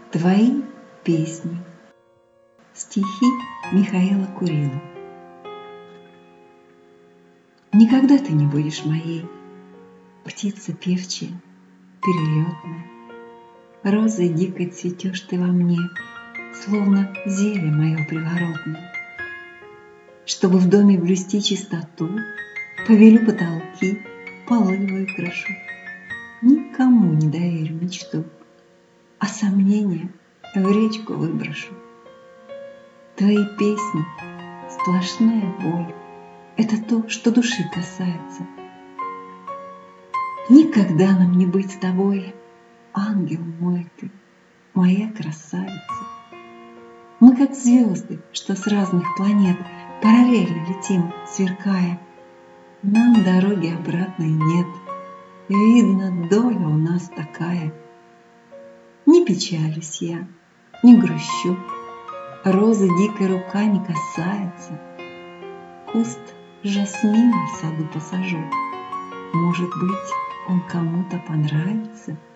Твои песни. Стихи Михаила Курила. Никогда ты не будешь моей, птица певчая, перелетная. Розой дикой цветешь ты во мне, словно зелье мое приворотное. Чтобы в доме блюсти чистоту, повелю потолки, полы выкрашу. Никому не доверю мечту, а сомнения в речку выброшу. Твои песни — сплошная боль, это то, что души касается. Никогда нам не быть с тобой, ангел мой ты, моя красавица. Мы как звезды, что с разных планет параллельно летим, сверкая. Нам дороги обратной нет, видно, доля у нас такая. Не печалюсь я, не грущу, розы дикой рука не касается. Куст жасмина в саду посажу, может быть, он кому-то понравится.